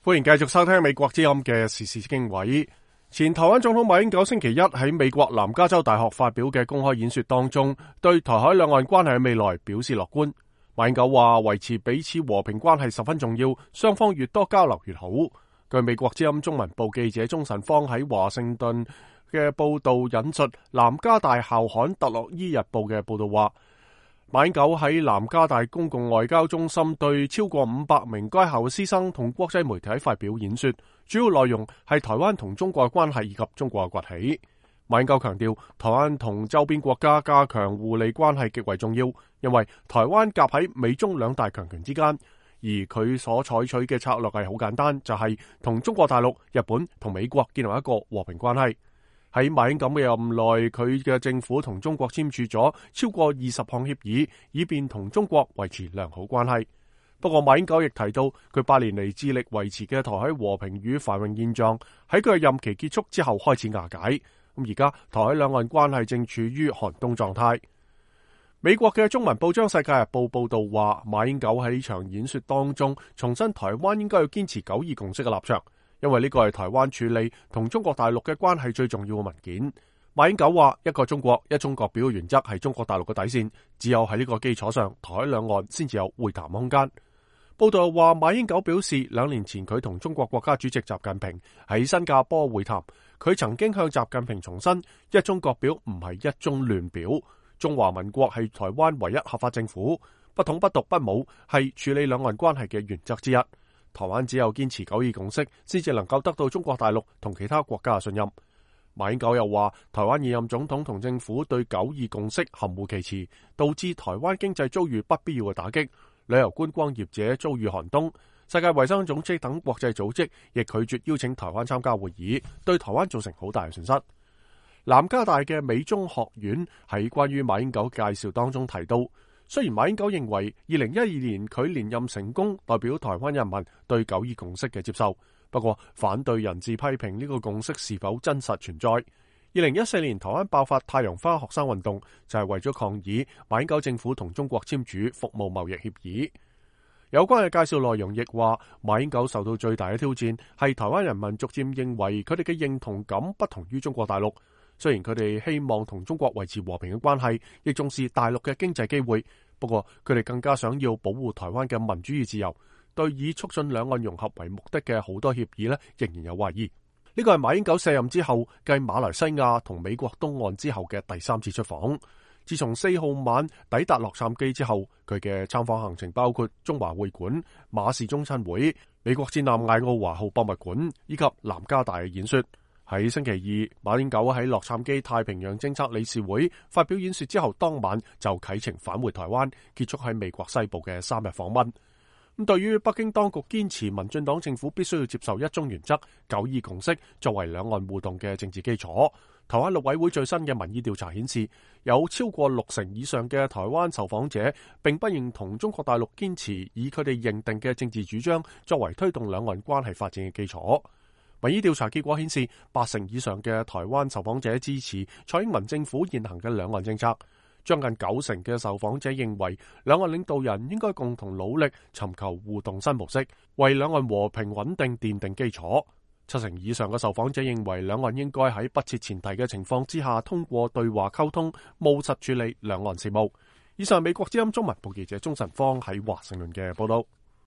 歡迎繼續收聽美國之音嘅時事經緯。前台灣總統馬英九星期一喺美國南加州大學發表嘅公開演說當中，對台海兩岸關係嘅未來表示樂觀。馬英九話維持彼此和平關係十分重要，雙方越多交流越好。據美國之音中文部記者鍾晨芳喺華盛頓嘅報道引述南加大校刊特洛伊日報嘅報道話，馬英九喺南加大公共外交中心對超過500名該校嘅師生同國際媒體發表演說，主要內容係台灣同中國嘅關係以及中國嘅崛起。馬英九強調，台灣同周邊國家加強互利關係極為重要，因為台灣夾喺美中兩大強權之間，而佢所採取嘅策略係好簡單，就係同中國大陸、日本同美國建立一個和平關係。喺馬英九嘅任內，佢嘅政府同中國簽署咗超過20項協議，以便同中國維持良好關係。不過馬英九亦提到，佢8年嚟致力維持嘅台海和平與繁榮現狀，喺佢嘅任期結束之後開始瓦解。咁而家台海兩岸關係正處於寒冬狀態。美國嘅中文報章《世界日報》報道話，馬英九喺呢場演說當中重申台灣應該要堅持九二共識嘅立場，因為呢個係台灣處理同中國大陸嘅關係最重要嘅文件。馬英九話，一個中國一中各表嘅原則係中國大陸嘅底線，只有喺呢個基礎上，台海兩岸先至有會談空間。報道話，馬英九表示，2年前佢同中國國家主席習近平喺新加坡會談，佢曾經向習近平重申，一中各表唔係一中亂表，中華民國係台灣唯一合法政府，不統不獨不武係處理兩岸關係嘅原則之一。台灣只有堅持九二共識，先至能夠得到中國大陸同其他國家嘅信任。馬英九又話，台灣現任總統同政府對九二共識含糊其辭，導致台灣經濟遭遇不必要嘅打擊，旅遊觀光業者遭遇寒冬，世界衛生組織等國際組織亦拒絕邀請台灣參加會議，對台灣造成好大嘅損失。南加大嘅美中學院喺關於馬英九介紹當中提到，雖然馬英九認為2012年佢連任成功，代表台灣人民對九二共識嘅接受，不過反對人士批評呢個共識是否真實存在。2014年台灣爆發太陽花學生運動，就係為咗抗議馬英九政府同中國簽署服務貿易協議。有關嘅介紹內容亦話，馬英九受到最大嘅挑戰係台灣人民逐漸認為佢哋嘅認同感不同於中國大陸。雖然佢哋希望同中國維持和平嘅關係，亦重視大陸嘅經濟機會，不過佢哋更加想要保護台灣嘅民主與自由。對以促進兩岸融合為目的嘅好多協議仍然有懷疑。呢個係馬英九卸任之後，繼馬來西亞同美國東岸之後嘅第3次出訪。自從4號晚抵達洛杉磯之後，佢嘅參訪行程包括中華會館、馬氏中親會、美國戰艦艾奧華號博物館以及南加大嘅演說。喺星期二，馬英九喺洛杉磯太平洋政策理事會發表演說之後，當晚就啟程返回台灣，結束喺美國西部嘅3日訪問。咁對於北京當局堅持民進黨政府必須要接受一中原則、九二共識作為兩岸互動嘅政治基礎，台灣陸委會最新嘅民意調查顯示，有超過60%以上嘅台灣受訪者並不認同中國大陸堅持以佢哋認定嘅政治主張作為推動兩岸關係發展嘅基礎。民意調查結果顯示，80%以上嘅台灣受訪者支持蔡英文政府現行嘅兩岸政策。將近90%嘅受訪者認為，兩岸領導人應該共同努力尋求互動新模式，為兩岸和平穩定奠定基礎。70%以上嘅受訪者認為，兩岸應該喺不設前提嘅情況之下，通過對話溝通，務實處理兩岸事務。以上美國之音中文部記者鍾晨芳喺華盛頓嘅報道。